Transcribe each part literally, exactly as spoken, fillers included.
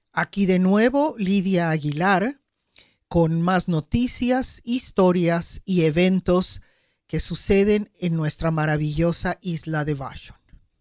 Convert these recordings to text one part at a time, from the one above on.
Aquí de nuevo Lidia Aguilar con más noticias, historias y eventos que suceden en nuestra maravillosa isla de Vashon.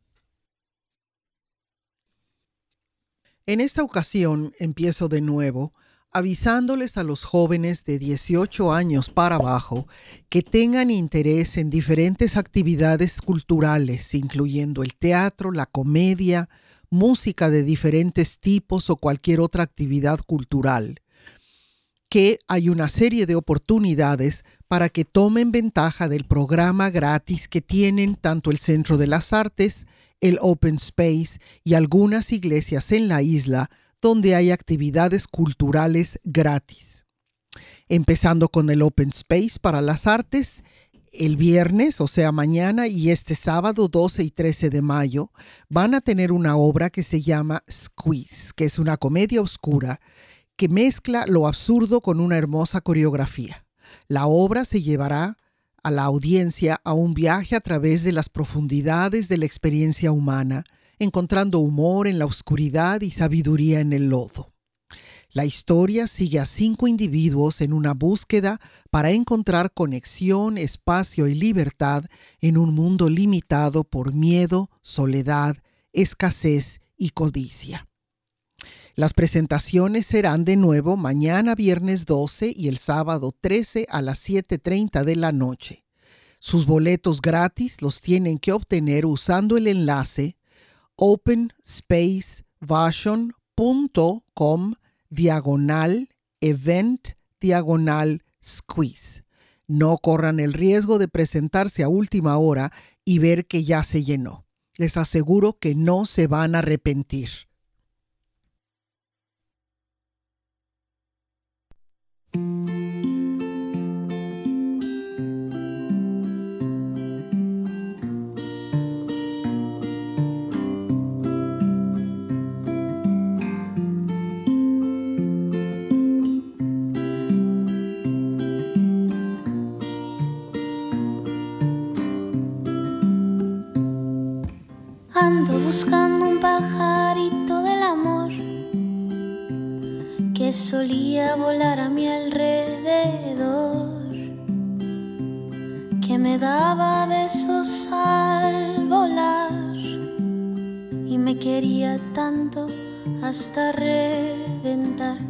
En esta ocasión empiezo de nuevo avisándoles a los jóvenes de dieciocho años para abajo que tengan interés en diferentes actividades culturales, incluyendo el teatro, la comedia, música de diferentes tipos o cualquier otra actividad cultural, que hay una serie de oportunidades para que tomen ventaja del programa gratis que tienen tanto el Centro de las Artes, el Open Space y algunas iglesias en la isla donde hay actividades culturales gratis. Empezando con el Open Space para las artes, el viernes, o sea mañana, y este sábado doce y trece de mayo, van a tener una obra que se llama Squeeze, que es una comedia oscura que mezcla lo absurdo con una hermosa coreografía. La obra se llevará a la audiencia a un viaje a través de las profundidades de la experiencia humana, encontrando humor en la oscuridad y sabiduría en el lodo. La historia sigue a cinco individuos en una búsqueda para encontrar conexión, espacio y libertad en un mundo limitado por miedo, soledad, escasez y codicia. Las presentaciones serán de nuevo mañana viernes doce y el sábado trece a las siete treinta de la noche. Sus boletos gratis los tienen que obtener usando el enlace openspacevashon.com diagonal event diagonal squeeze. No corran el riesgo de presentarse a última hora y ver que ya se llenó. Les aseguro que no se van a arrepentir. Ando buscando un pajarito del amor que solía volar a mi alrededor, que me daba besos al volar y me quería tanto hasta reventar.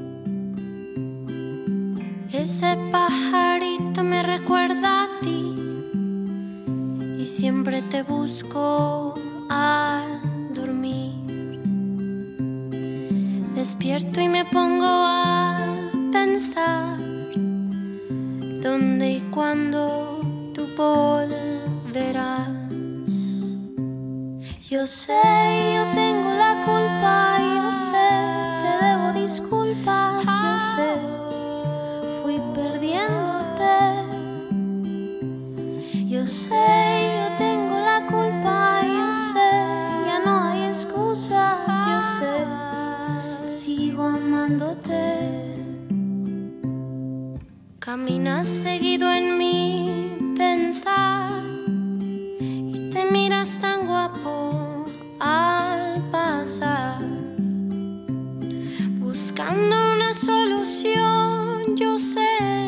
Ese pajarito me recuerda a ti y siempre te busco al dormir. Despierto y me pongo a pensar dónde y cuándo tú volverás. Yo sé, yo tengo la culpa, yo sé, te debo disculpas, yo sé, fui perdiéndote. Yo sé, yo tengo la culpa, yo sé, ya no hay excusas, yo sé, sigo amándote. Caminas seguido en mi pensar y te miras tan guapo al pasar, buscando una solución. Yo sé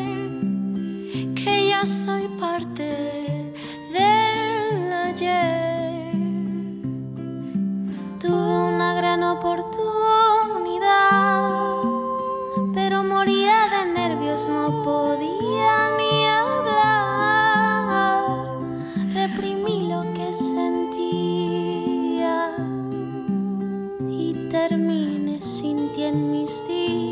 que ya soy parte del ayer. Tuve una gran oportunidad, pero moría de nervios, no podía ni hablar. Reprimí lo que sentía y terminé sin ti en mis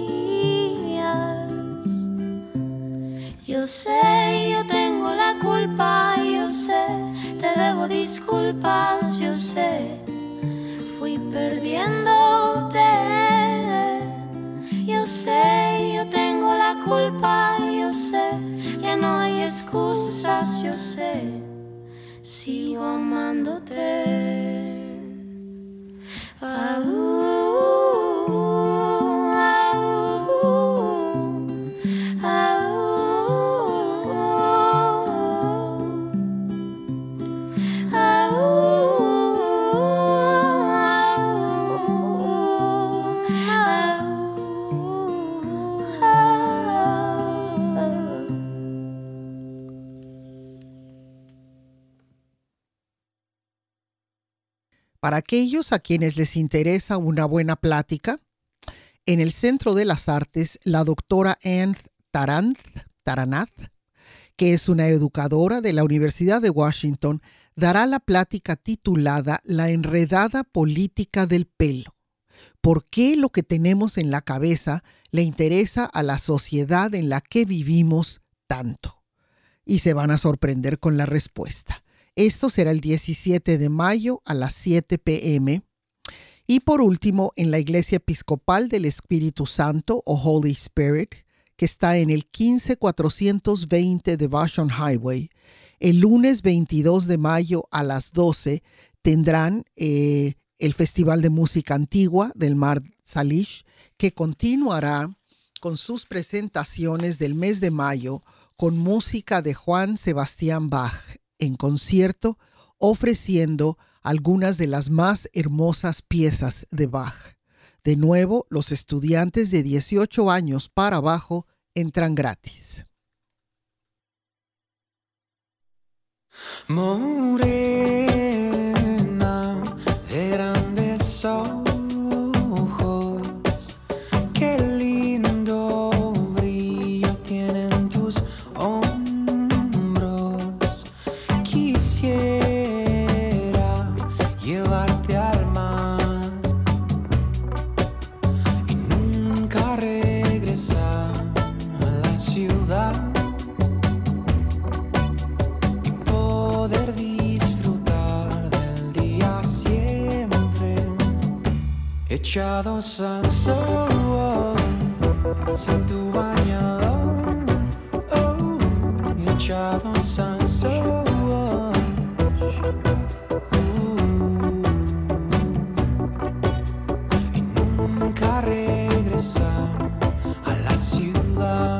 días. Yo sé, yo tengo la culpa, yo sé, te debo disculpas, yo sé, fui perdiéndote. Yo sé, yo tengo la culpa, yo sé, ya no hay excusas, yo sé, sigo amándote. Ah, uh, ah, uh, ah, uh, ah, uh, Para aquellos a quienes les interesa una buena plática, en el Centro de las Artes, la doctora Anne Taranth, Taranath, que es una educadora de la Universidad de Washington, dará la plática titulada La enredada política del pelo. ¿Por qué lo que tenemos en la cabeza le interesa a la sociedad en la que vivimos tanto? Y se van a sorprender con la respuesta. Esto será el diecisiete de mayo a las siete p m Y por último, en la Iglesia Episcopal del Espíritu Santo o Holy Spirit, que está en el quince cuatrocientos veinte de Vashon Highway, el lunes veintidós de mayo a las doce tendrán eh, el Festival de Música Antigua del Mar Salish, que continuará con sus presentaciones del mes de mayo con música de Juan Sebastián Bach en concierto, ofreciendo algunas de las más hermosas piezas de Bach. De nuevo, los estudiantes de dieciocho años para abajo entran gratis. Morena de grandes ojos, qué lindo brillo tienen tus hombros. Quisiera llevarte al mar y nunca regresar a la ciudad. Poder disfrutar del día siempre, echados al sol, sin tu bañador, oh, y echados al sol, uh, y nunca regresar a la ciudad.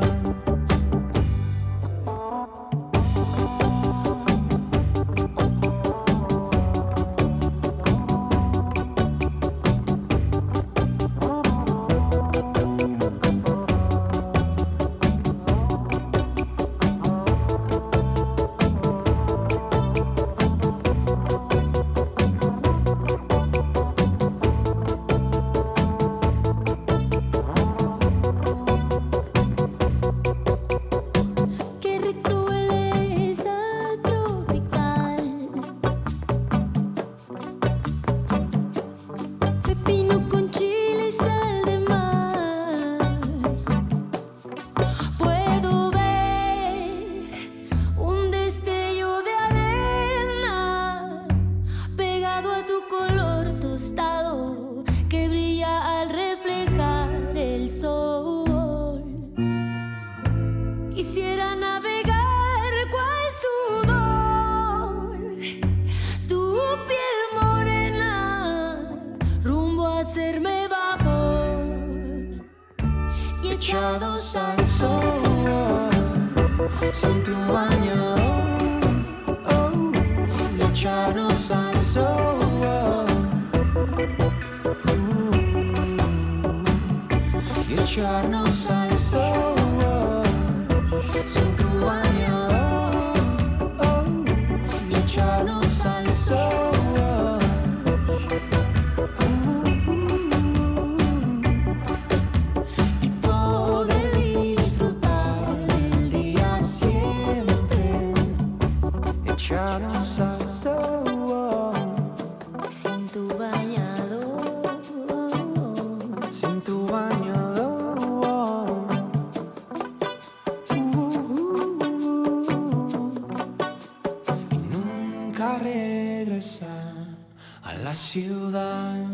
Echados al sol, sin tu bañador, oh, y echados al sol, uh, y echarnos al sol, sin tu bañador, oh, y echarnos al sol. Sin tu bañador, Sin tu bañador, uh, y nunca regresar a la ciudad.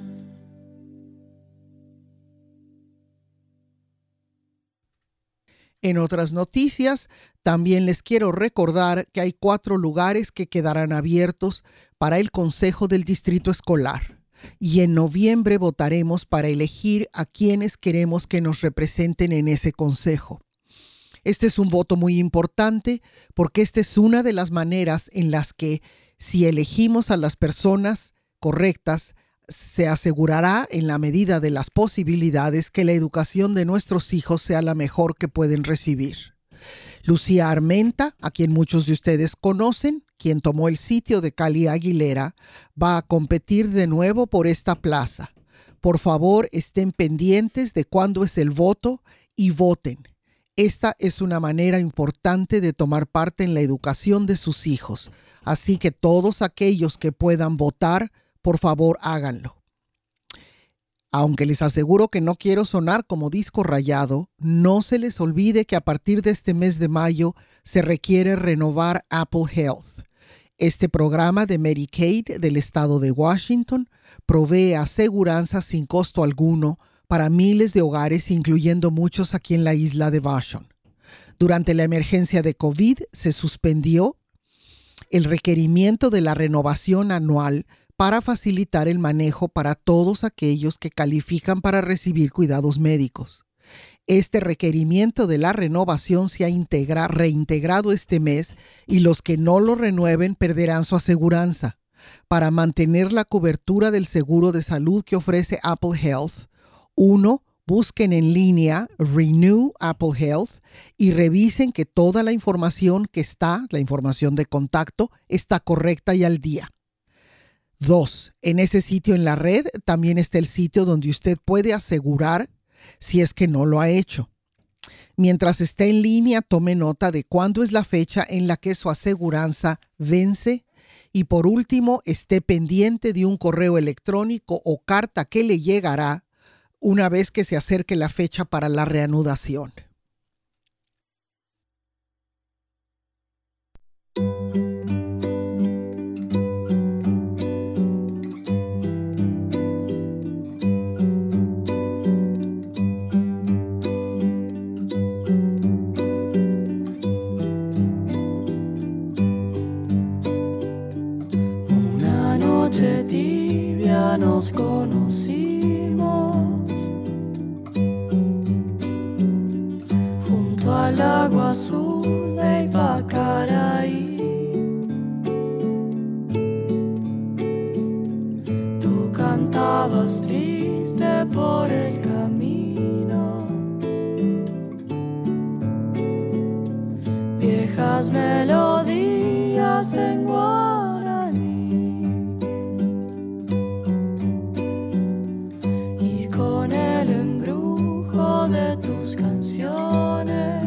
En otras noticias, también les quiero recordar que hay cuatro lugares que quedarán abiertos para el Consejo del Distrito Escolar. Y en noviembre votaremos para elegir a quienes queremos que nos representen en ese consejo. Este es un voto muy importante porque esta es una de las maneras en las que, si elegimos a las personas correctas, se asegurará en la medida de las posibilidades que la educación de nuestros hijos sea la mejor que pueden recibir. Lucía Armenta, a quien muchos de ustedes conocen, quien tomó el sitio de Cali Aguilera, va a competir de nuevo por esta plaza. Por favor, estén pendientes de cuándo es el voto y voten. Esta es una manera importante de tomar parte en la educación de sus hijos. Así que todos aquellos que puedan votar, por favor, háganlo. Aunque les aseguro que no quiero sonar como disco rayado, no se les olvide que a partir de este mes de mayo se requiere renovar Apple Health. Este programa de Medicaid del estado de Washington provee aseguranza sin costo alguno para miles de hogares, incluyendo muchos aquí en la isla de Vashon. Durante la emergencia de COVID se suspendió el requerimiento de la renovación anual para facilitar el manejo para todos aquellos que califican para recibir cuidados médicos. Este requerimiento de la renovación se ha integra, reintegrado este mes y los que no lo renueven perderán su aseguranza. Para mantener la cobertura del seguro de salud que ofrece Apple Health, uno, busquen en línea Renew Apple Health y revisen que toda la información que está, la información de contacto, está correcta y al día. Dos, en ese sitio en la red también está el sitio donde usted puede asegurar si es que no lo ha hecho. Mientras esté en línea, tome nota de cuándo es la fecha en la que su aseguranza vence. Y por último, esté pendiente de un correo electrónico o carta que le llegará una vez que se acerque la fecha para la reanudación. Tibia nos conocimos junto al agua azul de Ipacaraí. Tú cantabas triste por el camino, viejas melodías en guaraní. De tus canciones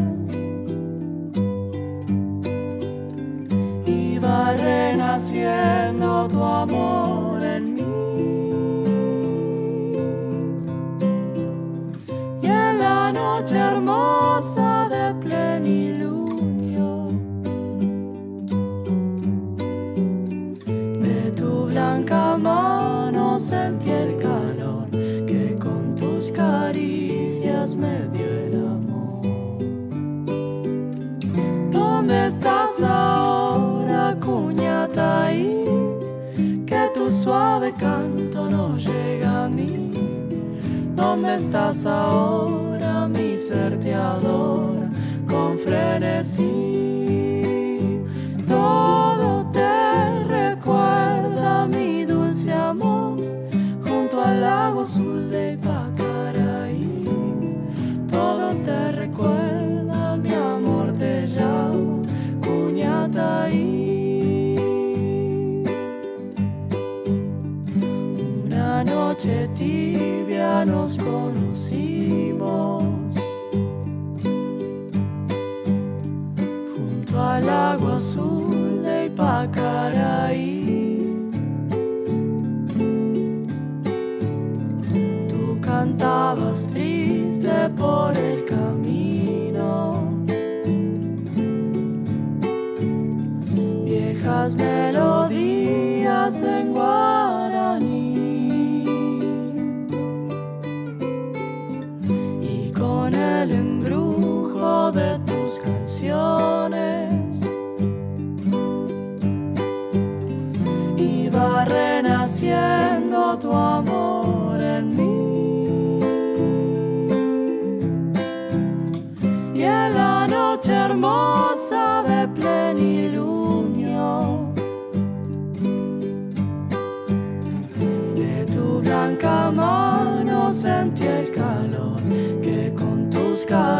iba renaciendo tu amor en mí, y en la noche hermosa de plenilunio de tu blanca mano sentí el calor que con tus caricias me dio el amor. ¿Dónde estás ahora, Cuñataí? Que tu suave canto no llega a mí. ¿Dónde estás ahora? Mi ser te adora con frenesí. Todo te recuerda mi dulce amor junto al lago azul de Ipacaraí. Todo te recuerda, mi amor te llama Cuñataí. Una noche tibia nos conocimos junto al agua azul de Ipacaraí. Tú cantabas triste por el camino, viejas melodías en guaraní. Y con el embrujo de tus canciones iba renaciendo tu amor en mí. Y en la noche hermosa de plenilunio de tu blanca mano sentí el calor que con tus cabellos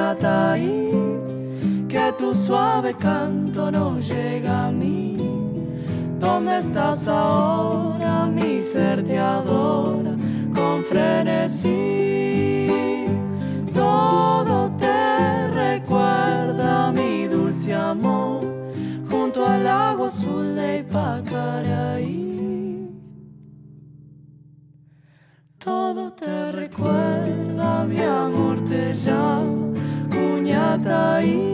Kuñataí, que tu suave canto no llega a mí. ¿Dónde estás ahora? Mi ser te adora con frenesí. Todo te recuerda mi dulce amor junto al lago azul de Ipacaraí. Todo te recuerda, mi amor te llama Kuñataí.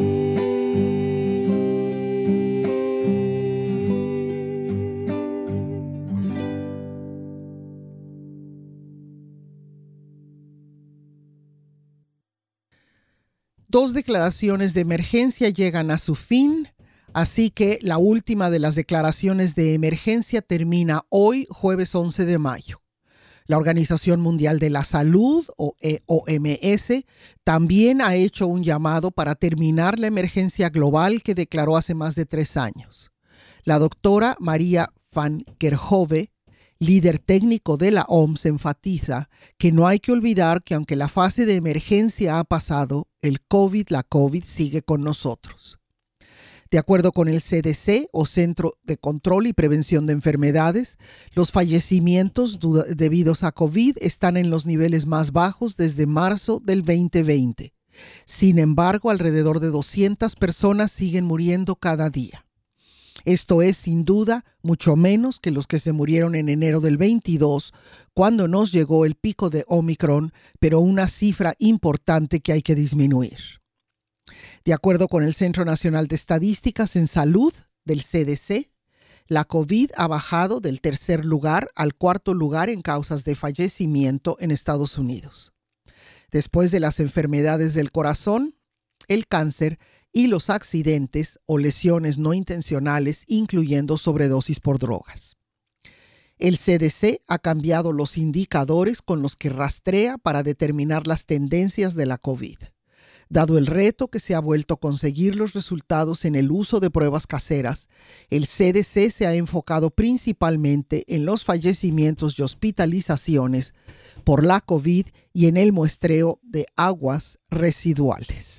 Dos declaraciones de emergencia llegan a su fin, así que la última de las declaraciones de emergencia termina hoy, jueves once de mayo. La Organización Mundial de la Salud, o O M S, también ha hecho un llamado para terminar la emergencia global que declaró hace más de tres años. La doctora María van Kerkhove, líder técnico de la O M S, enfatiza que no hay que olvidar que aunque la fase de emergencia ha pasado, el COVID, la COVID, sigue con nosotros. De acuerdo con el C D C, o Centro de Control y Prevención de Enfermedades, los fallecimientos debidos a COVID están en los niveles más bajos desde marzo del veinte veinte. Sin embargo, alrededor de doscientas personas siguen muriendo cada día. Esto es, sin duda, mucho menos que los que se murieron en enero del veintidós, cuando nos llegó el pico de Omicron, pero una cifra importante que hay que disminuir. De acuerdo con el Centro Nacional de Estadísticas en Salud del C D C, la COVID ha bajado del tercer lugar al cuarto lugar en causas de fallecimiento en Estados Unidos. Después de las enfermedades del corazón, el cáncer y los accidentes o lesiones no intencionales, incluyendo sobredosis por drogas. El C D C ha cambiado los indicadores con los que rastrea para determinar las tendencias de la COVID. Dado el reto que se ha vuelto a conseguir los resultados en el uso de pruebas caseras, el C D C se ha enfocado principalmente en los fallecimientos y hospitalizaciones por la COVID y en el muestreo de aguas residuales.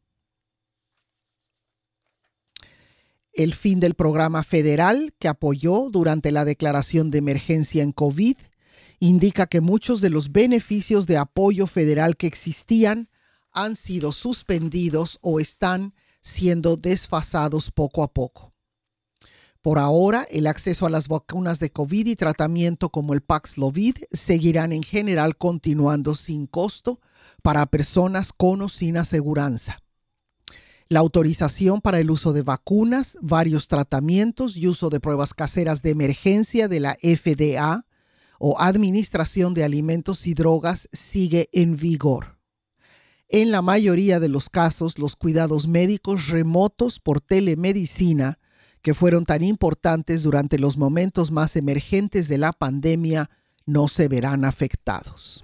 El fin del programa federal que apoyó durante la declaración de emergencia en COVID indica que muchos de los beneficios de apoyo federal que existían han sido suspendidos o están siendo desfasados poco a poco. Por ahora, el acceso a las vacunas de COVID y tratamiento como el Paxlovid seguirán en general continuando sin costo para personas con o sin aseguranza. La autorización para el uso de vacunas, varios tratamientos y uso de pruebas caseras de emergencia de la F D A o Administración de Alimentos y Drogas sigue en vigor. En la mayoría de los casos, los cuidados médicos remotos por telemedicina, que fueron tan importantes durante los momentos más emergentes de la pandemia, no se verán afectados.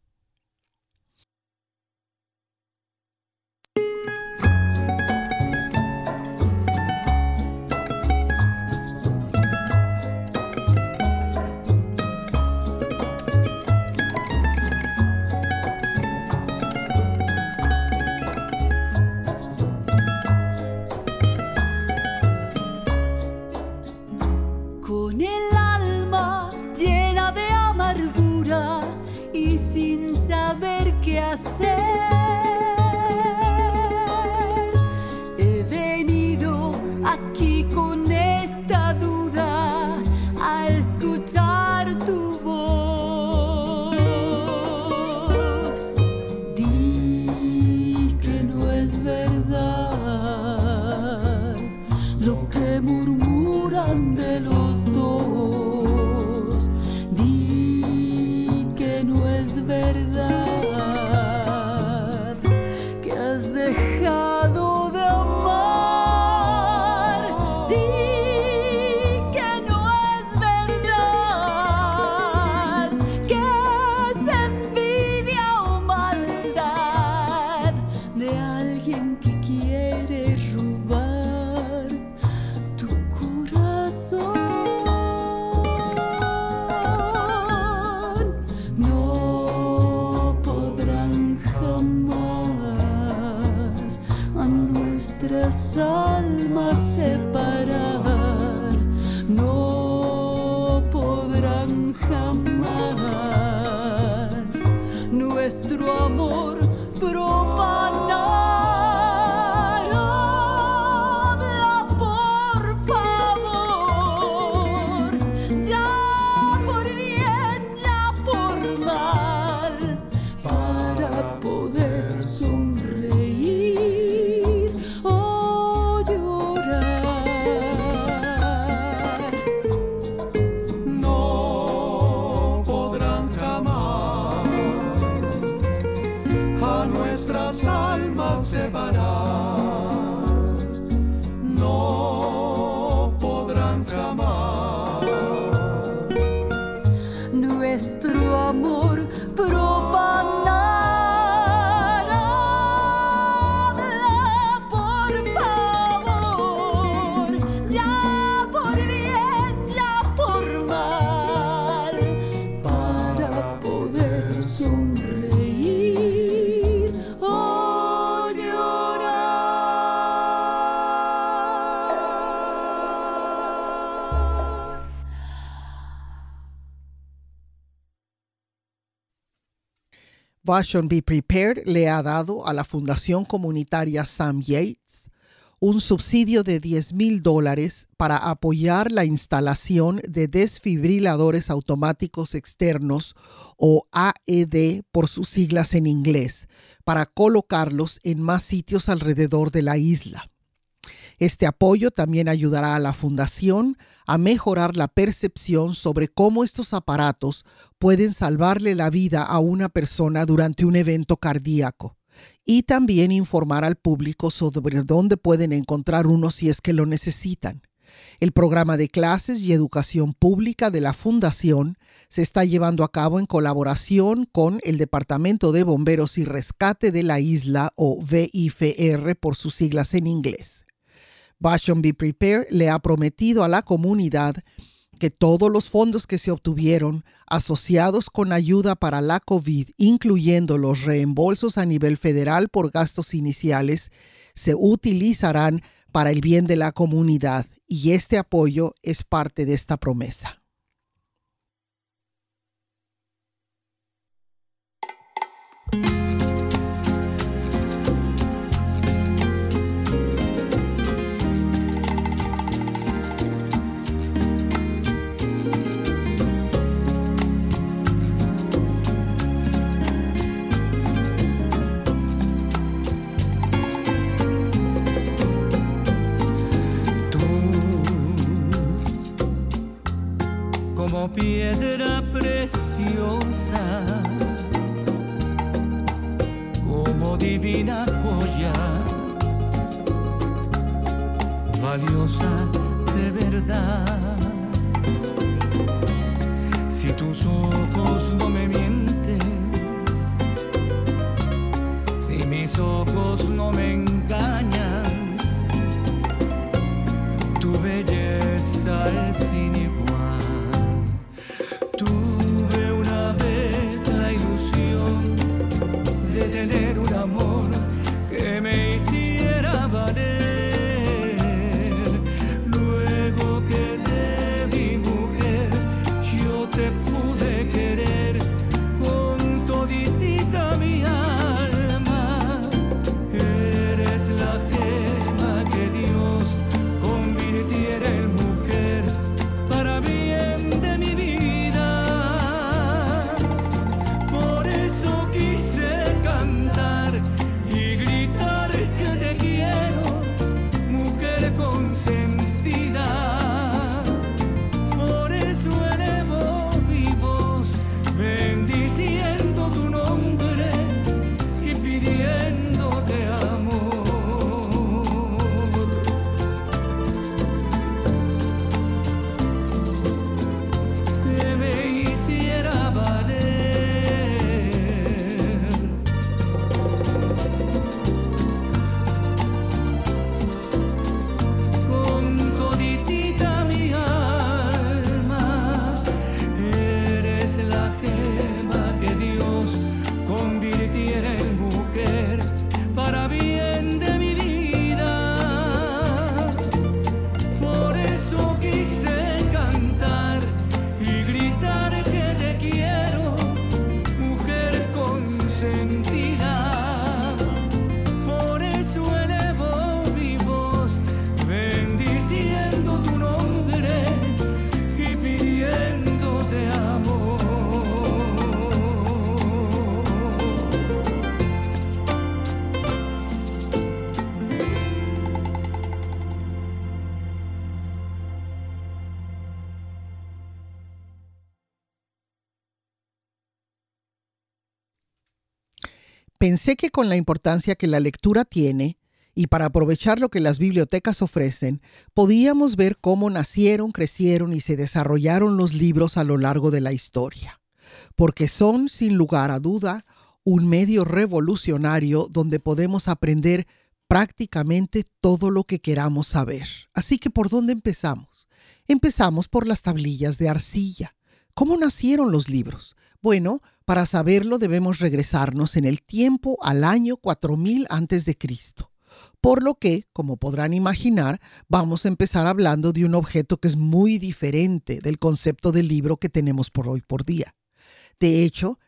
Con el alma llena de amargura y sin saber qué hacer, he venido aquí con esta duda a escuchar tu voz. Di que no es verdad lo que murmuran de los dos. Di que no es verdad que has dejado de amar. Di que no es verdad que es envidia o maldad de alguien que quiere robar tu corazón. Vashon Be Prepared le ha dado a la Fundación Comunitaria Sam Yates un subsidio de diez mil dólares para apoyar la instalación de desfibriladores automáticos externos, o A E D por sus siglas en inglés, para colocarlos en más sitios alrededor de la isla. Este apoyo también ayudará a la fundación a mejorar la percepción sobre cómo estos aparatos pueden salvarle la vida a una persona durante un evento cardíaco, y también informar al público sobre dónde pueden encontrar uno si es que lo necesitan. El programa de clases y educación pública de la fundación se está llevando a cabo en colaboración con el Departamento de Bomberos y Rescate de la isla, o V I F R por sus siglas en inglés. Vashon Be Prepared le ha prometido a la comunidad que todos los fondos que se obtuvieron asociados con ayuda para la COVID, incluyendo los reembolsos a nivel federal por gastos iniciales, se utilizarán para el bien de la comunidad, y este apoyo es parte de esta promesa. Como piedra preciosa, como divina joya, valiosa de verdad. Si tus ojos no me mienten, si mis ojos no me engañan, tu belleza es sin igual. Tuve una vez la ilusión de tener un amor que me hiciera valer. Luego que te vi, mujer, yo te pude querer con toditita mi alma. Eres la gema que Dios convirtiera en mujer para bien de mi vida. Sentida, por eso elevo mi voz, bendiciendo tu nombre y pidiéndote amor. Que me hiciera valer. Pensé que con la importancia que la lectura tiene, y para aprovechar lo que las bibliotecas ofrecen, podíamos ver cómo nacieron, crecieron y se desarrollaron los libros a lo largo de la historia. Porque son, sin lugar a duda, un medio revolucionario donde podemos aprender prácticamente todo lo que queramos saber. Así que, ¿por dónde empezamos? Empezamos por las tablillas de arcilla. ¿Cómo nacieron los libros? Bueno, para saberlo debemos regresarnos en el tiempo al año cuatro mil antes de Cristo. Por lo que, como podrán imaginar, vamos a empezar hablando de un objeto que es muy diferente del concepto del libro que tenemos por hoy por día. De hecho,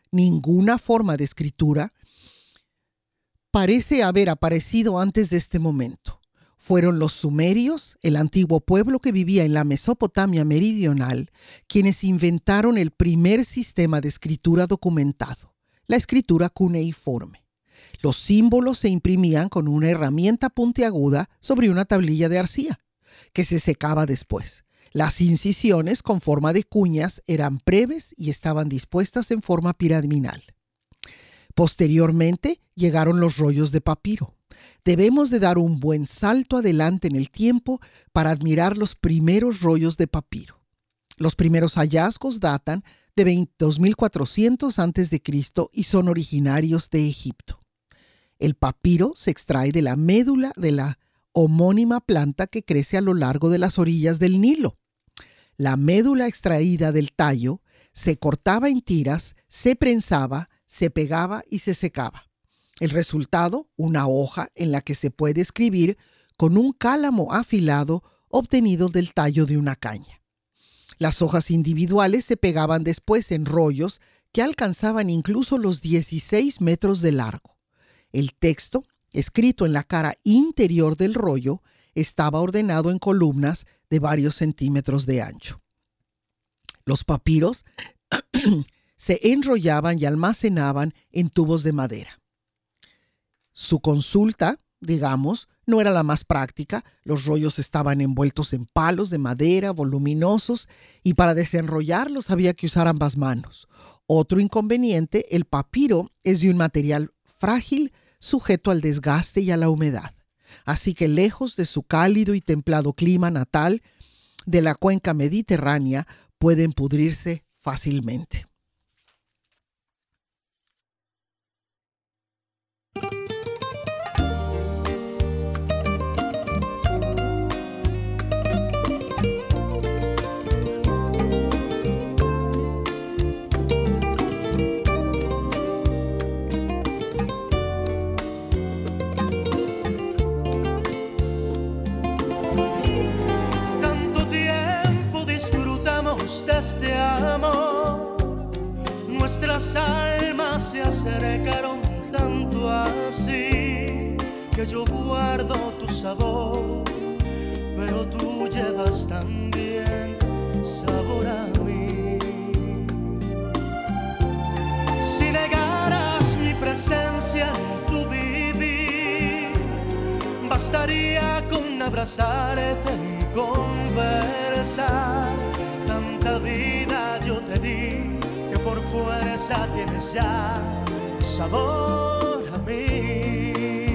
ninguna forma de escritura parece haber aparecido antes de este momento. Fueron los sumerios, el antiguo pueblo que vivía en la Mesopotamia meridional, quienes inventaron el primer sistema de escritura documentado, la escritura cuneiforme. Los símbolos se imprimían con una herramienta puntiaguda sobre una tablilla de arcilla, que se secaba después. Las incisiones con forma de cuñas eran breves y estaban dispuestas en forma piramidal. Posteriormente llegaron los rollos de papiro. Debemos de dar un buen salto adelante en el tiempo para admirar los primeros rollos de papiro. Los primeros hallazgos datan de dos mil cuatrocientos antes de Cristo y son originarios de Egipto. El papiro se extrae de la médula de la homónima planta que crece a lo largo de las orillas del Nilo. La médula extraída del tallo se cortaba en tiras, se prensaba, se pegaba y se secaba. El resultado, una hoja en la que se puede escribir con un cálamo afilado obtenido del tallo de una caña. Las hojas individuales se pegaban después en rollos que alcanzaban incluso los dieciséis metros de largo. El texto, escrito en la cara interior del rollo, estaba ordenado en columnas de varios centímetros de ancho. Los papiros se enrollaban y almacenaban en tubos de madera. Su consulta, digamos, no era la más práctica. Los rollos estaban envueltos en palos de madera voluminosos y para desenrollarlos había que usar ambas manos. Otro inconveniente, el papiro es de un material frágil, sujeto al desgaste y a la humedad. Así que lejos de su cálido y templado clima natal de la cuenca mediterránea, pueden pudrirse fácilmente. De este amor, nuestras almas se acercaron tanto así que yo guardo tu sabor, pero tú llevas también sabor a mí. Si negaras mi presencia en tu vivir, bastaría con abrazarte y conversar. Tanta vida yo te di que por fuerza tienes ya sabor a mí.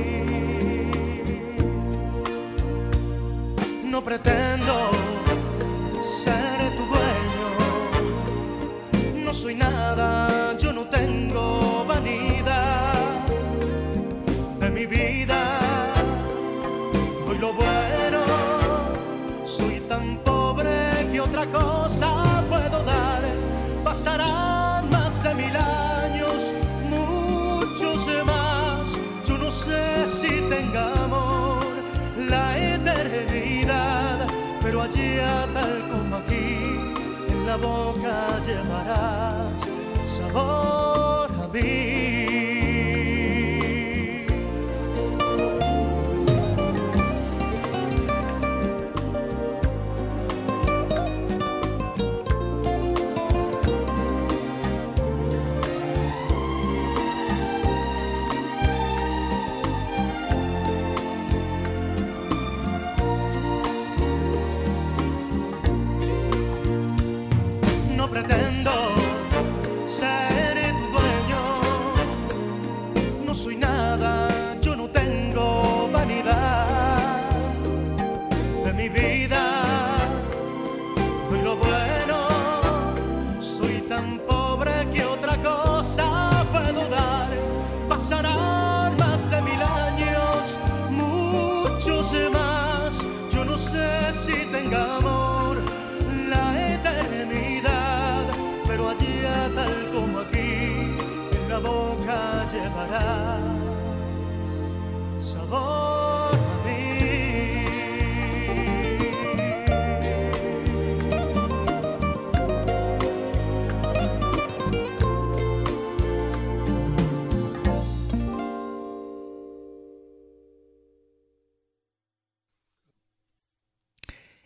No pretendo ser tu dueño, no soy nada, yo no tengo vanidad de mi vida. Doy lo bueno, soy tan pobre que otra cosa puedo dar. Pasarán más de mil años, muchos más. Yo no sé si tenga amor la eternidad, pero allá tal como aquí, en la boca llevarás sabor a mí. Pretendo ser tu dueño, no soy nada, yo no tengo vanidad de mi vida. Doy lo bueno, soy tan pobre que otra cosa puedo dar. Pasarán más de mil años, muchos más. Yo no sé si tenga amor la eternidad, pero allá tal como aquí, en la boca llevarás sabor a mí.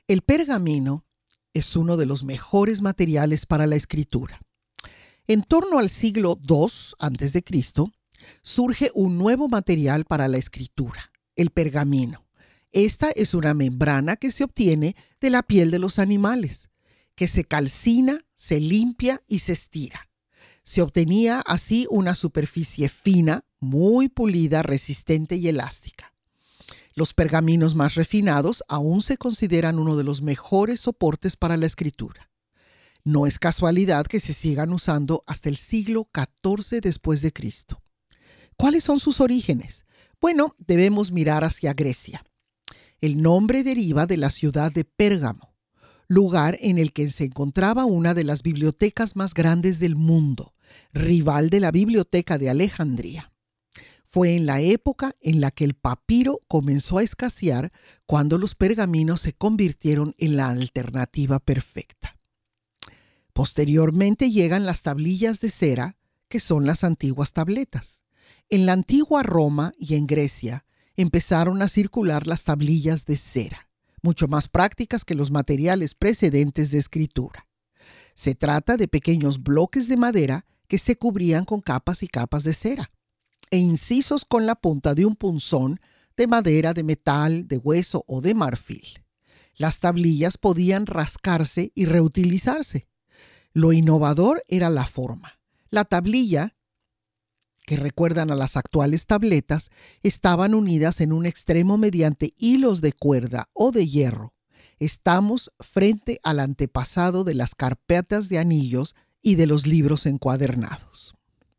El pergamino es uno de los mejores materiales para la escritura. En torno al siglo dos antes de Cristo, surge un nuevo material para la escritura, el pergamino. Esta es una membrana que se obtiene de la piel de los animales, que se calcina, se limpia y se estira. Se obtenía así una superficie fina, muy pulida, resistente y elástica. Los pergaminos más refinados aún se consideran uno de los mejores soportes para la escritura. No es casualidad que se sigan usando hasta el siglo catorce después de Cristo. ¿Cuáles son sus orígenes? Bueno, debemos mirar hacia Grecia. El nombre deriva de la ciudad de Pérgamo, lugar en el que se encontraba una de las bibliotecas más grandes del mundo, rival de la Biblioteca de Alejandría. Fue en la época en la que el papiro comenzó a escasear cuando los pergaminos se convirtieron en la alternativa perfecta. Posteriormente llegan las tablillas de cera, que son las antiguas tabletas. En la antigua Roma y en Grecia empezaron a circular las tablillas de cera, mucho más prácticas que los materiales precedentes de escritura. Se trata de pequeños bloques de madera que se cubrían con capas y capas de cera, e incisos con la punta de un punzón de madera, de metal, de hueso o de marfil. Las tablillas podían rascarse y reutilizarse. Lo innovador era la forma. La tablilla, que recuerdan a las actuales tabletas, estaban unidas en un extremo mediante hilos de cuerda o de hierro. Estamos frente al antepasado de las carpetas de anillos y de los libros encuadernados.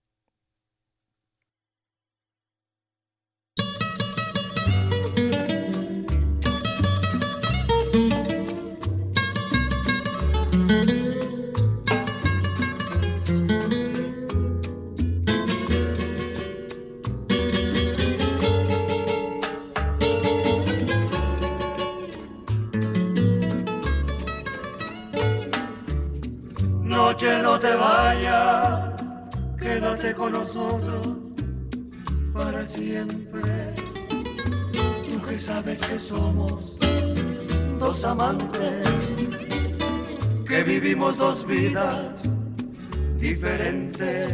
Noche, no te vayas, quédate con nosotros para siempre. Tú que sabes que somos dos amantes, que vivimos dos vidas diferentes.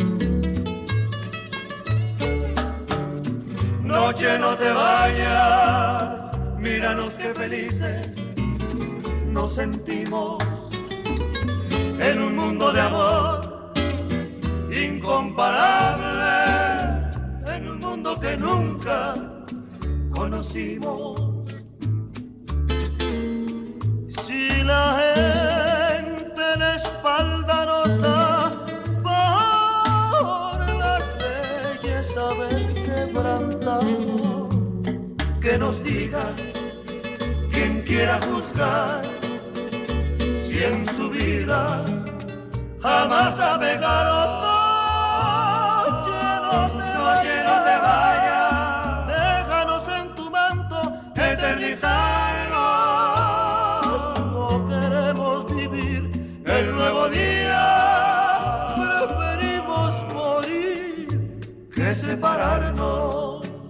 Noche, no te vayas, míranos qué felices nos sentimos en un mundo de amor incomparable, en un mundo que nunca conocimos. Si la gente la espalda nos da por las leyes haber quebrantado, que nos diga quien quiera juzgar si en su vida jamás ha pegado. Noche, no te, noche, no te vayas, déjanos en tu manto eternizarnos. No queremos vivir el nuevo día, preferimos morir que separarnos.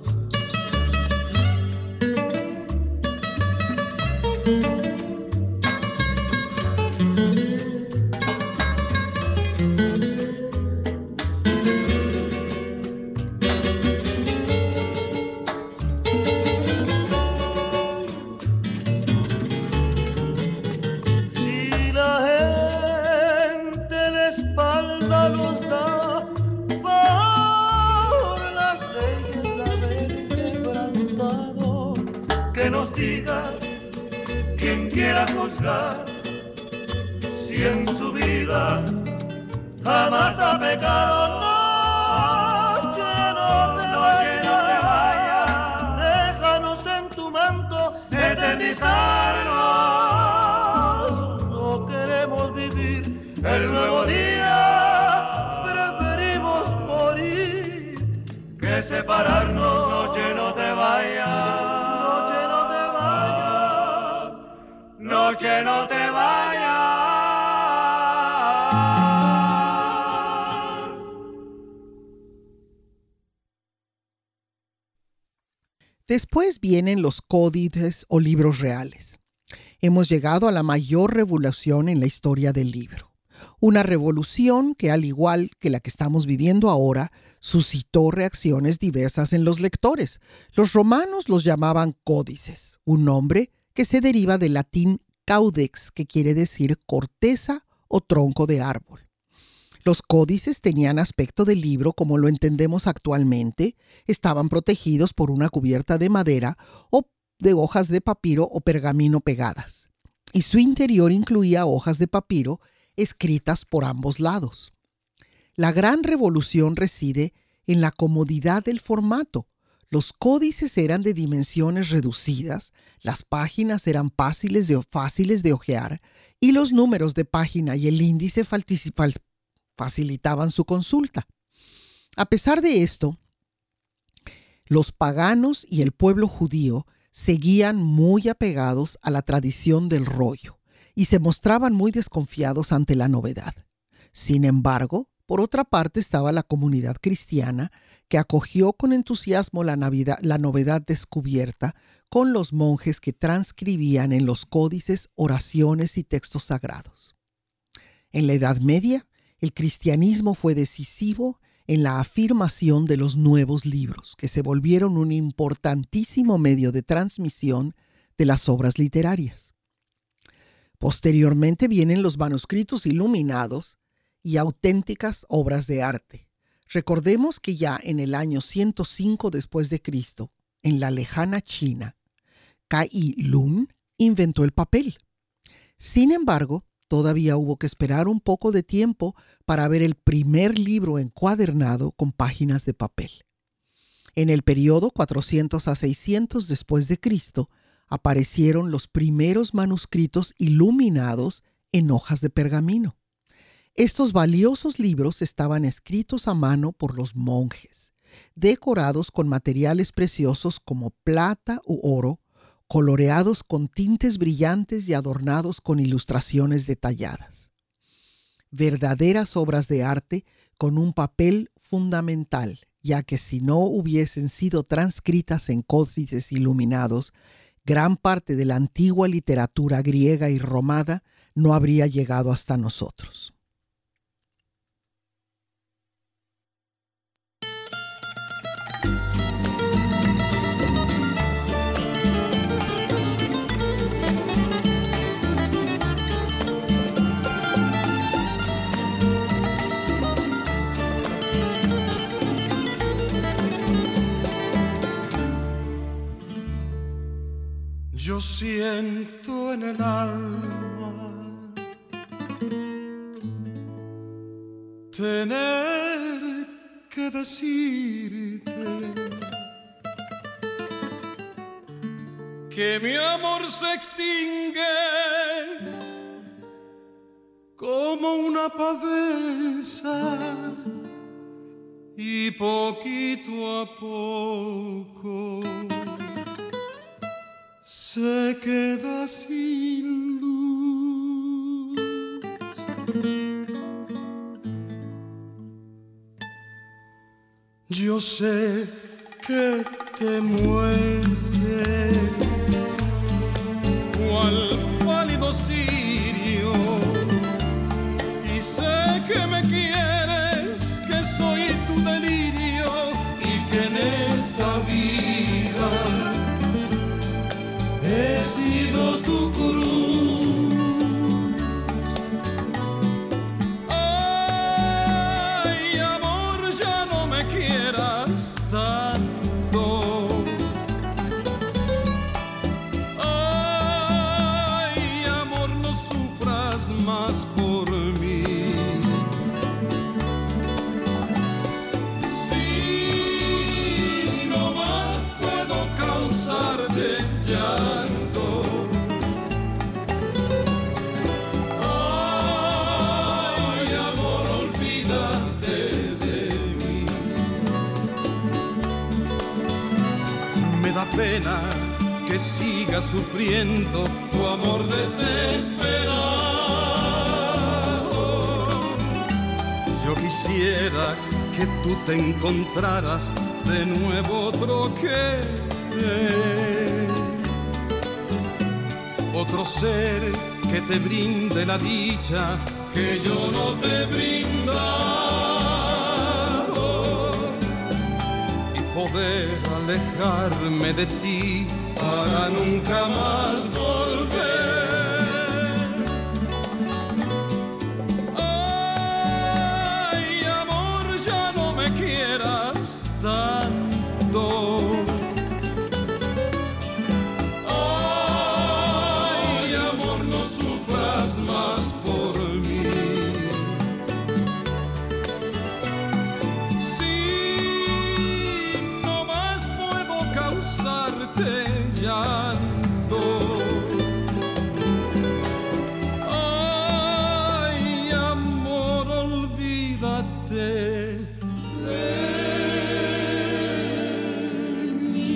Diga quien quiera juzgar si en su vida jamás ha pecado. Noche, no te, noche, no te vayas, déjanos en tu manto eternizarnos. No queremos vivir el nuevo día, preferimos morir que separarnos. Noche, no te vayas, noche, no te vayas. Después vienen los códices o libros reales. hemos llegado a la mayor revolución en la historia del libro. Una revolución que, al igual que la que estamos viviendo ahora, suscitó reacciones diversas en los lectores. Los romanos los llamaban códices, un nombre que se deriva del latín caudex, que quiere decir corteza o tronco de árbol. Los códices tenían aspecto de libro como lo entendemos actualmente, estaban protegidos por una cubierta de madera o de hojas de papiro o pergamino pegadas, y su interior incluía hojas de papiro escritas por ambos lados. La gran revolución reside en la comodidad del formato. Los códices eran de dimensiones reducidas, las páginas eran fáciles de, fáciles de hojear y los números de página y el índice facilitaban su consulta. A pesar de esto, los paganos y el pueblo judío seguían muy apegados a la tradición del rollo y se mostraban muy desconfiados ante la novedad. Sin embargo, por otra parte estaba la comunidad cristiana que acogió con entusiasmo la, Navidad, la novedad descubierta con los monjes que transcribían en los códices oraciones y textos sagrados. En la Edad Media, el cristianismo fue decisivo en la afirmación de los nuevos libros, que se volvieron un importantísimo medio de transmisión de las obras literarias. Posteriormente vienen los manuscritos iluminados y auténticas obras de arte. Recordemos que ya en el año ciento cinco después de Cristo, en la lejana China, Cai Lun inventó el papel. Sin embargo, todavía hubo que esperar un poco de tiempo para ver el primer libro encuadernado con páginas de papel. En el periodo cuatrocientos a seiscientos después de Cristo aparecieron los primeros manuscritos iluminados en hojas de pergamino. Estos valiosos libros estaban escritos a mano por los monjes, decorados con materiales preciosos como plata u oro, coloreados con tintes brillantes y adornados con ilustraciones detalladas. Verdaderas obras de arte con un papel fundamental, ya que si no hubiesen sido transcritas en códices iluminados, gran parte de la antigua literatura griega y romana no habría llegado hasta nosotros. Yo siento en el alma tener que decirte que mi amor se extingue como una pavesa y poquito a poco se queda sin luz. Yo sé que te mueres cual pálido cirio y sé que me quieres, que soy tu delirio y que en esta vida he sido tu cruz. Ay, amor, ya no me quieras tanto. Ay, amor, no sufras más por mí. Si no más puedo causarte llanto. Ay, amor, olvídate de mí. Me da pena que sigas sufriendo tu amor desesperado. Yo quisiera que tú te encontraras de nuevo otro querer. otro ser que te brinde la dicha que yo no te he brindado, y poder alejarme de ti para nunca más volver. Ay, amor, ya no me quieras tanto. Ay, amor, no sufras más por mí. Si no más puedo causarte llanto. Ay, amor, olvídate de mí.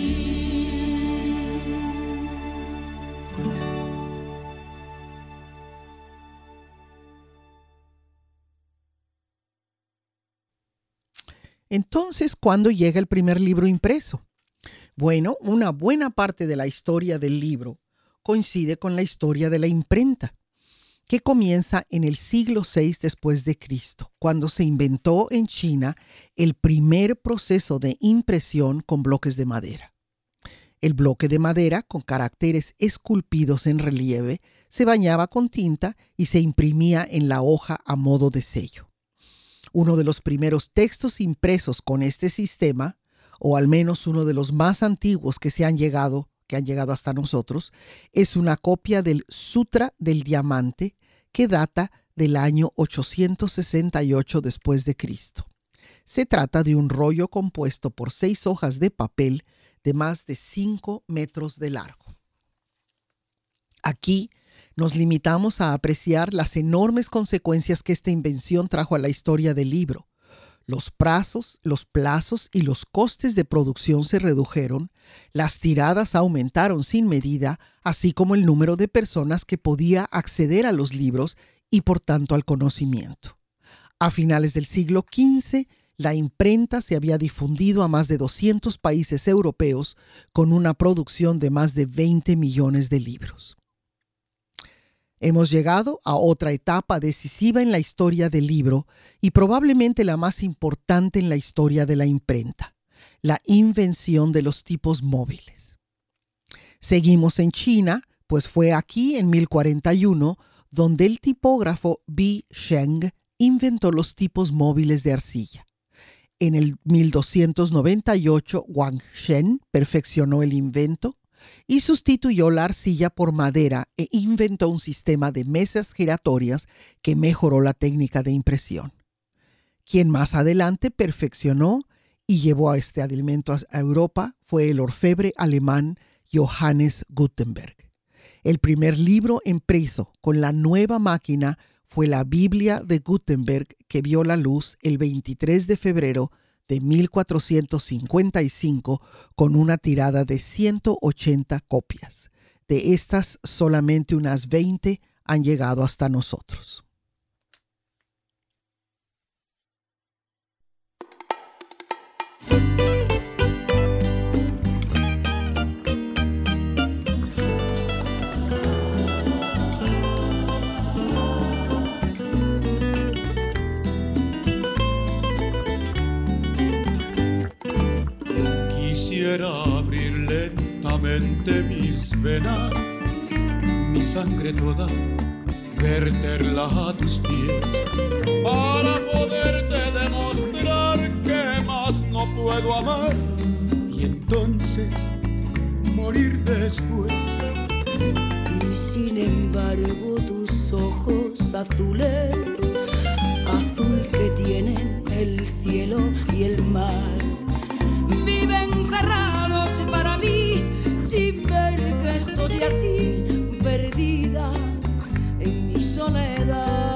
Entonces, ¿cuándo llega el primer libro impreso? Bueno, una buena parte de la historia del libro coincide con la historia de la imprenta, que comienza en el siglo seis después de Cristo, cuando se inventó en China el primer proceso de impresión con bloques de madera. El bloque de madera, con caracteres esculpidos en relieve, se bañaba con tinta y se imprimía en la hoja a modo de sello. Uno de los primeros textos impresos con este sistema, o al menos uno de los más antiguos que se han llegado, que han llegado hasta nosotros, es una copia del Sutra del Diamante que data del año ochocientos sesenta y ocho después de Cristo. Se trata de un rollo compuesto por seis hojas de papel de más de cinco metros de largo. Aquí nos limitamos a apreciar las enormes consecuencias que esta invención trajo a la historia del libro. Los plazos, los plazos y los costes de producción se redujeron, las tiradas aumentaron sin medida, así como el número de personas que podía acceder a los libros y por tanto al conocimiento. A finales del siglo quince, la imprenta se había difundido a más de doscientos países europeos con una producción de más de veinte millones de libros. Hemos llegado a otra etapa decisiva en la historia del libro y probablemente la más importante en la historia de la imprenta, la invención de los tipos móviles. Seguimos en China, pues fue aquí en mil cuarenta y uno donde el tipógrafo Bi Sheng inventó los tipos móviles de arcilla. En el mil doscientos noventa y ocho, Wang Shen perfeccionó el invento y sustituyó la arcilla por madera e inventó un sistema de mesas giratorias que mejoró la técnica de impresión. Quien más adelante perfeccionó y llevó a este alimento a Europa fue el orfebre alemán Johannes Gutenberg. El primer libro impreso con la nueva máquina fue la Biblia de Gutenberg, que vio la luz el veintitrés de febrero de mil cuatrocientos cincuenta y cinco con una tirada de ciento ochenta copias. De estas, solamente unas veinte han llegado hasta nosotros. Quisiera abrir lentamente mis venas, mi sangre toda, verterla a tus pies, para poderte demostrar que más no puedo amar, y entonces morir después. Y sin embargo tus ojos azules, azul que tienen el cielo y el mar, viven cerrados para mí, sin ver que estoy así, perdida en mi soledad.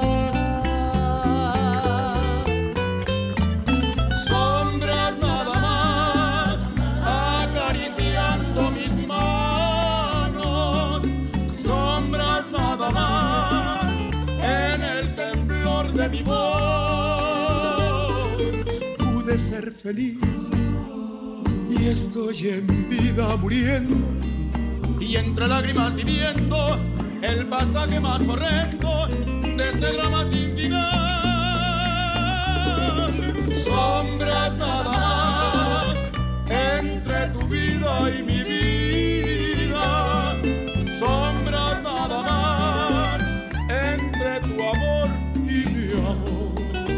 Sombras nada más, acariciando mis manos, sombras nada más, en el temblor de mi voz, pude ser feliz. Y estoy en vida muriendo, y entre lágrimas viviendo, el pasaje más horrendo de este drama sin final. Sombras nada más entre tu vida y mi vida. Sombras nada más entre tu amor y mi amor.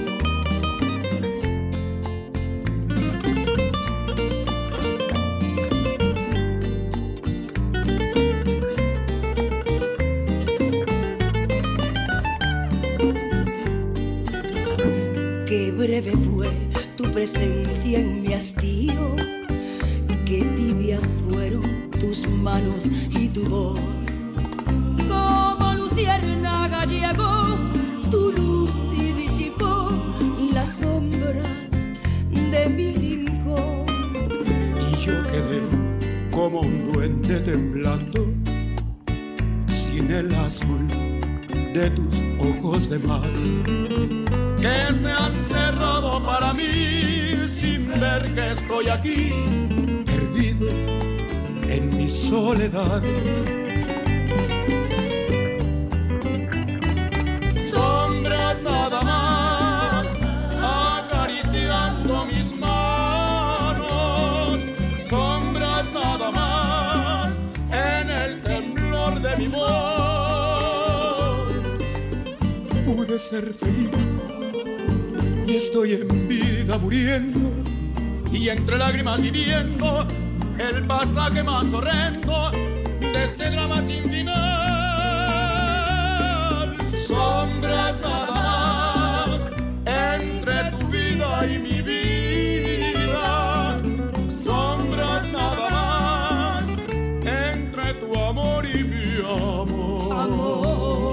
Qué breve fue tu presencia en mi hastío, qué tibias fueron tus manos y tu voz. Como luciérnaga llegó tu luz y disipó las sombras de mi rincón. Y yo quedé como un duende temblando, sin el azul de tus ojos de mar, que se han cerrado para mí sin ver que estoy aquí, perdido en mi soledad. Sombras nada más acariciando mis manos, sombras nada más en el temblor de mi voz. Pude ser feliz y estoy en vida muriendo, y entre lágrimas viviendo el pasaje más horrendo de este drama sin final. Sombras nada más entre tu vida y mi vida. Sombras nada más entre tu amor y mi amor. Amor.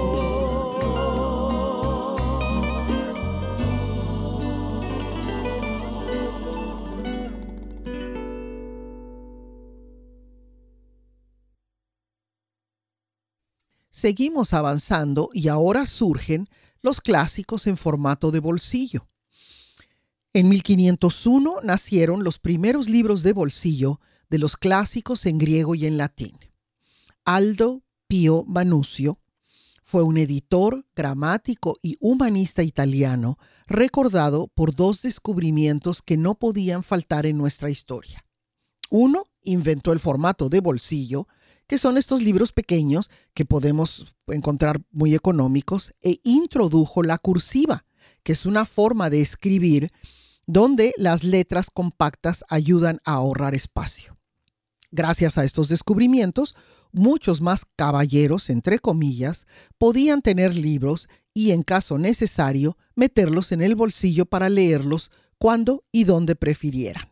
Seguimos avanzando y ahora surgen los clásicos en formato de bolsillo. En mil quinientos uno nacieron los primeros libros de bolsillo de los clásicos en griego y en latín. Aldo Pio Manuzio fue un editor, gramático y humanista italiano recordado por dos descubrimientos que no podían faltar en nuestra historia. Uno, inventó el formato de bolsillo, que son estos libros pequeños que podemos encontrar muy económicos, e introdujo la cursiva, que es una forma de escribir donde las letras compactas ayudan a ahorrar espacio. Gracias a estos descubrimientos, muchos más caballeros, entre comillas, podían tener libros y, en caso necesario, meterlos en el bolsillo para leerlos cuando y donde prefirieran.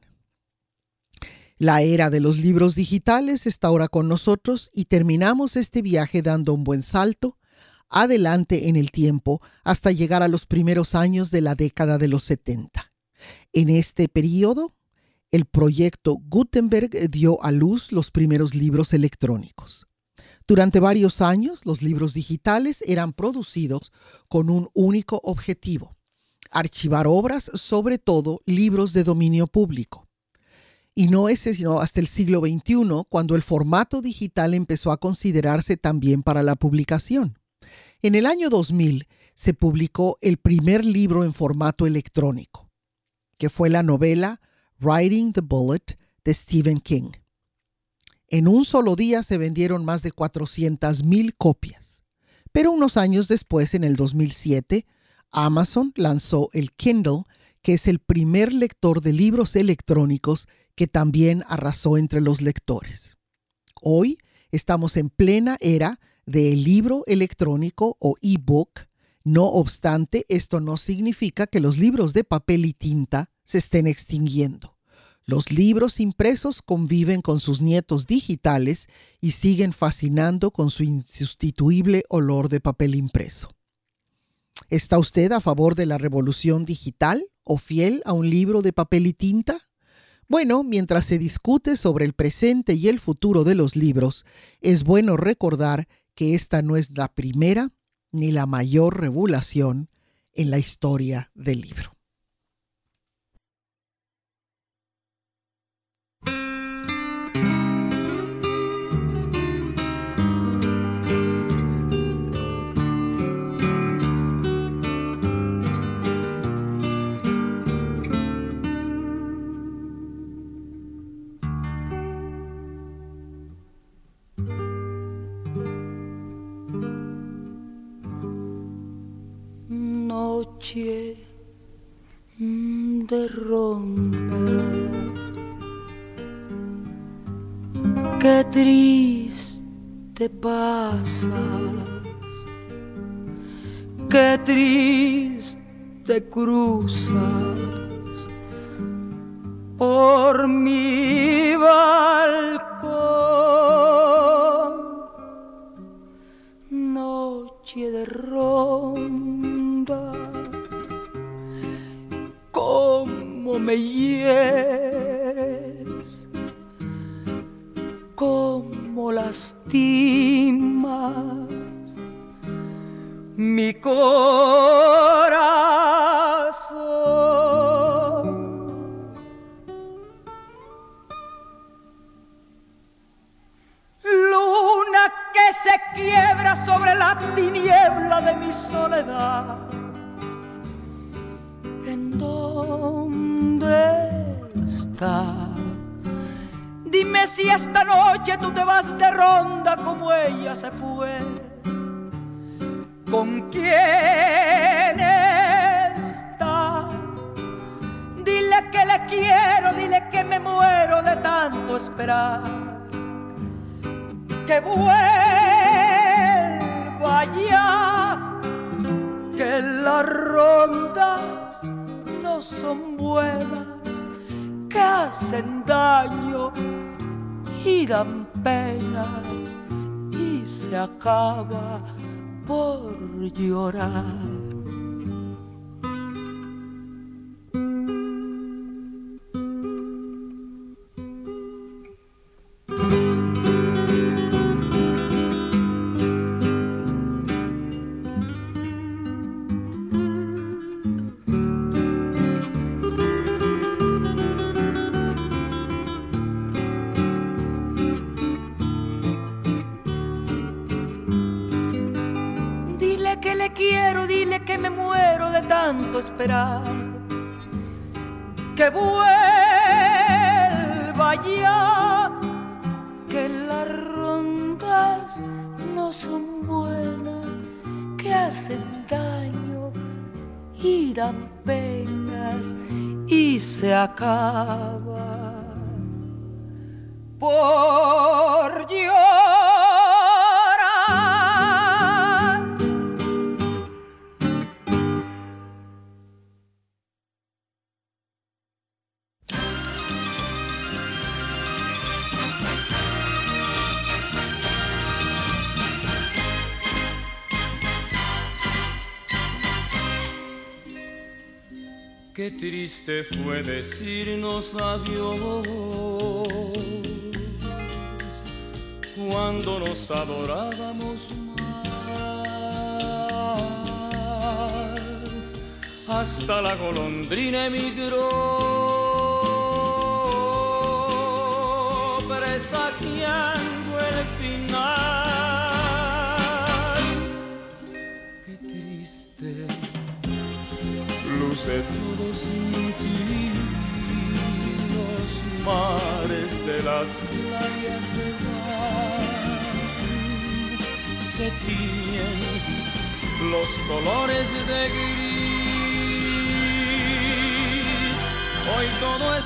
La era de los libros digitales está ahora con nosotros y terminamos este viaje dando un buen salto adelante en el tiempo hasta llegar a los primeros años de la década de los setenta. En este periodo, el proyecto Gutenberg dio a luz los primeros libros electrónicos. Durante varios años, los libros digitales eran producidos con un único objetivo: archivar obras, sobre todo libros de dominio público. Y no es sino hasta el siglo veintiuno cuando el formato digital empezó a considerarse también para la publicación. En el año dos mil se publicó el primer libro en formato electrónico, que fue la novela Writing the Bullet de Stephen King. En un solo día se vendieron más de cuatrocientas mil copias. Pero unos años después, en el dos mil siete, Amazon lanzó el Kindle, que es el primer lector de libros electrónicos que también arrasó entre los lectores. Hoy estamos en plena era del libro electrónico o ebook. No obstante, esto no significa que los libros de papel y tinta se estén extinguiendo. Los libros impresos conviven con sus nietos digitales y siguen fascinando con su insustituible olor de papel impreso. ¿Está usted a favor de la revolución digital o fiel a un libro de papel y tinta? Bueno, mientras se discute sobre el presente y el futuro de los libros, es bueno recordar que esta no es la primera ni la mayor revolución en la historia del libro. noche de ronda, qué triste pasas, qué triste cruzas por mi balcón, noche de ronda, cómo me hieres, cómo lastimas mi corazón. Luna que se quiebra sobre la tiniebla de mi soledad, ¿en dónde estás? Dime si esta noche tú te vas de ronda como ella se fue. ¿Con quién está? Dile que le quiero, dile que me muero de tanto esperar. Que vuelva ya, que las rondas no son buenas, que hacen daño y dan penas y se acaba por llorar. Que me muero de tanto esperar, que vuelva ya, que las rondas no son buenas, que hacen daño y dan penas y se acaba por llorar. Qué triste fue decirnos adiós cuando nos adorábamos más. Hasta la golondrina emigró, presagiando el final. Qué triste luce todo sin ti, los mares de las playas se van, se tiñen los colores de gris, hoy todo es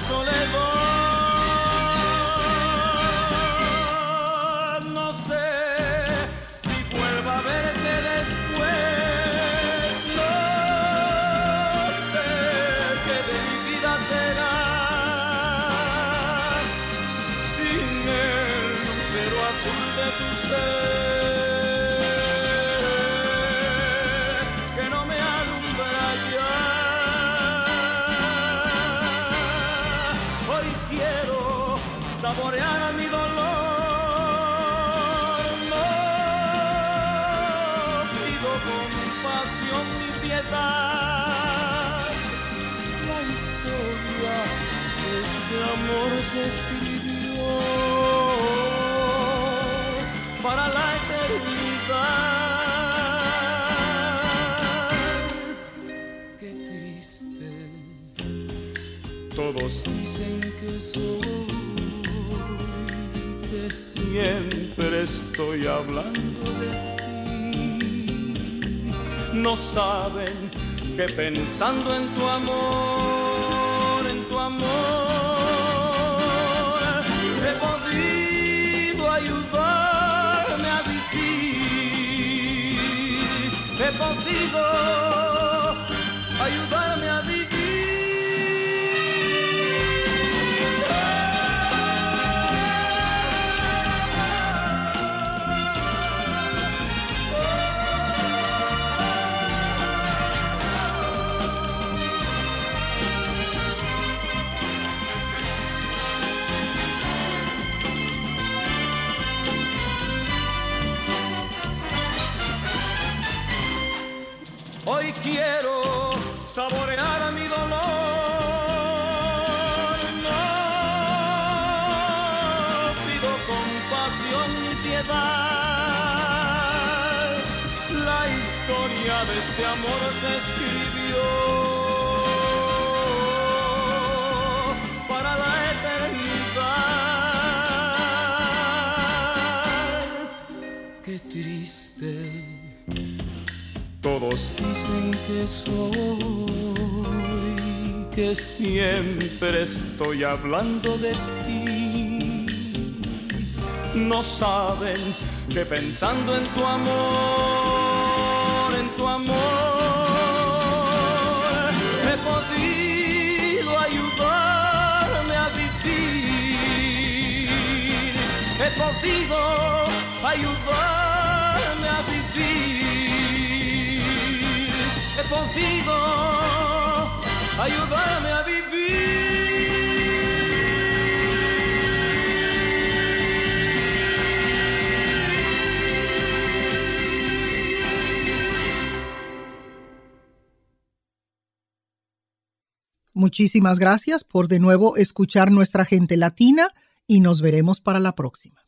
soledad, no sé si vuelva a verte después. De tu ser que no me alumbra ya. Hoy quiero saborear a mi dolor, no pido compasión ni piedad. La historia de este amor se escribió para la eternidad. Qué triste, todos dicen que soy, que siempre estoy hablando de ti. No saben que pensando en tu amor, en tu amor, he podido ayudarme a vivir, he podido ayudarme a vivir. Hoy quiero saborear mi dolor, no pido compasión ni piedad. La historia de este amor se escribió para la eternidad. Qué triste. Todos dicen que soy, que siempre estoy hablando de ti. No saben que pensando en tu amor, en tu amor, he podido ayudarme a vivir. He podido ayudarme a vivir. He podido ayudarme a vivir. Muchísimas gracias por de nuevo escuchar Nuestra Gente Latina y nos veremos para la próxima.